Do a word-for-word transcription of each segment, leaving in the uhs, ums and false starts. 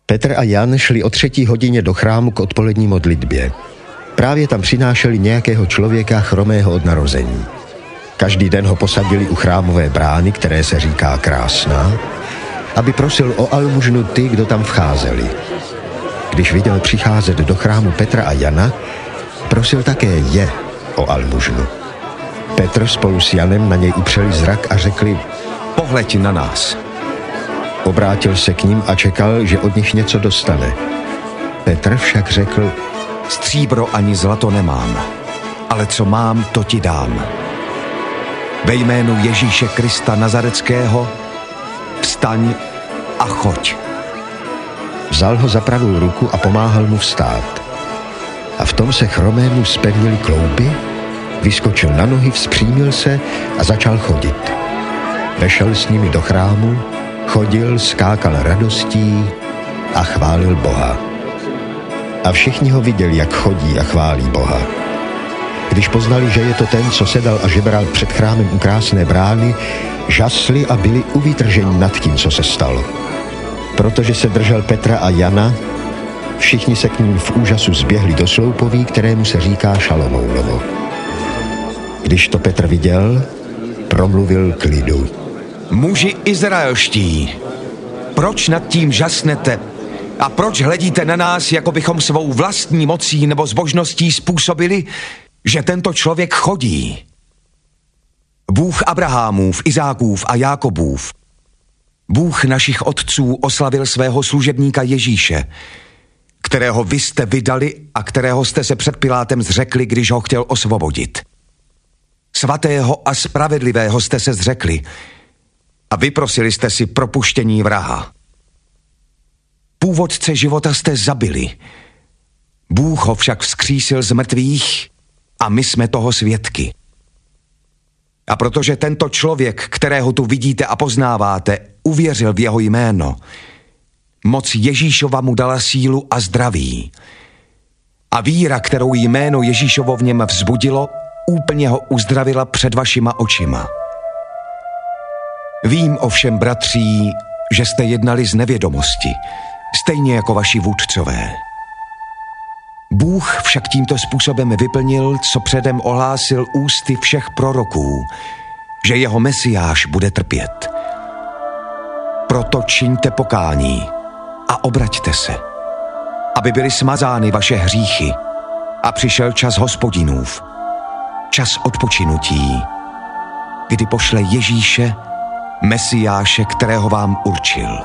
Petr a Jan šli o třetí hodině do chrámu k odpolední modlitbě. Právě tam přinášeli nějakého člověka chromého od narození. Každý den ho posadili u chrámové brány, které se říká Krásná, aby prosil o almužnu ty, kdo tam vcházeli. Když viděl přicházet do chrámu Petra a Jana, prosil také je o almužnu. Petr spolu s Janem na něj upřeli zrak a řekli: Pohleď na nás. Obrátil se k ním a čekal, že od nich něco dostane. Petr však řekl: Stříbro ani zlato nemám, ale co mám, to ti dám. Ve jménu Ježíše Krista Nazareckého vstaň a choď. Vzal ho za pravou ruku a pomáhal mu vstát. A v tom se chromému zpevnily klouby, vyskočil na nohy, vzpřímil se a začal chodit. Vešel s nimi do chrámu, chodil, skákal radostí a chválil Boha. A všichni ho viděli, jak chodí a chválí Boha. Když poznali, že je to ten, co sedal a žebral před chrámem u Krásné brány, žasli a byli uvýtrženi nad tím, co se stalo. Protože se držel Petra a Jana, všichni se k ním v úžasu zběhli do sloupoví, kterému se říká Šalomounovo. Když to Petr viděl, promluvil k lidu: Muži izraelští, proč nad tím žasnete a proč hledíte na nás, jako bychom svou vlastní mocí nebo zbožností způsobili, že tento člověk chodí? Bůh Abrahamův, Izákův a Jákobův, Bůh našich otců oslavil svého služebníka Ježíše, kterého vy jste vydali a kterého jste se před Pilátem zřekli, když ho chtěl osvobodit. Svatého a spravedlivého jste se zřekli a vyprosili jste si propuštění vraha. Původce života jste zabili. Bůh ho však vzkřísil z mrtvých a my jsme toho svědky. A protože tento člověk, kterého tu vidíte a poznáváte, uvěřil v jeho jméno, moc Ježíšova mu dala sílu a zdraví. A víra, kterou jméno Ježíšovo v něm vzbudilo, úplně ho uzdravila před vašima očima. Vím ovšem, bratří, že jste jednali z nevědomosti, stejně jako vaši vůdcové. Bůh však tímto způsobem vyplnil, co předem ohlásil ústy všech proroků, že jeho Mesiáš bude trpět. Proto čiňte pokání a obraťte se, aby byly smazány vaše hříchy a přišel čas Hospodinův, čas odpočinutí, kdy pošle Ježíše, Mesiáše, kterého vám určil.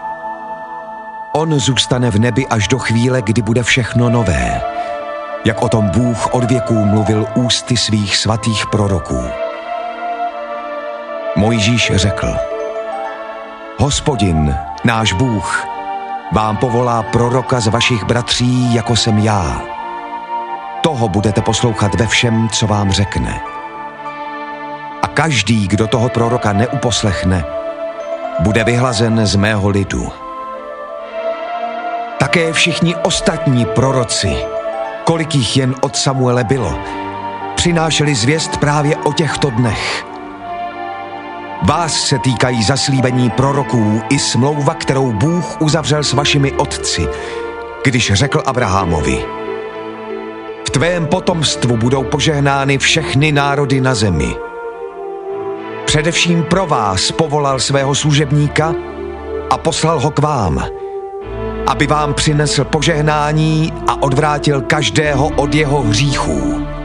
On zůstane v nebi až do chvíle, kdy bude všechno nové, jak o tom Bůh od věků mluvil ústy svých svatých proroků. Mojžíš řekl: Hospodin, náš Bůh, vám povolá proroka z vašich bratří, jako jsem já. Toho budete poslouchat ve všem, co vám řekne. A každý, kdo toho proroka neuposlechne, bude vyhlazen z mého lidu. Také všichni ostatní proroci, kolik jich jen od Samuele bylo, přinášeli zvěst právě o těchto dnech. Vás se týkají zaslíbení proroků i smlouva, kterou Bůh uzavřel s vašimi otci, když řekl Abrahamovi: v tvém potomstvu budou požehnány všechny národy na zemi. Především pro vás povolal svého služebníka a poslal ho k vám, aby vám přinesl požehnání a odvrátil každého od jeho hříchů.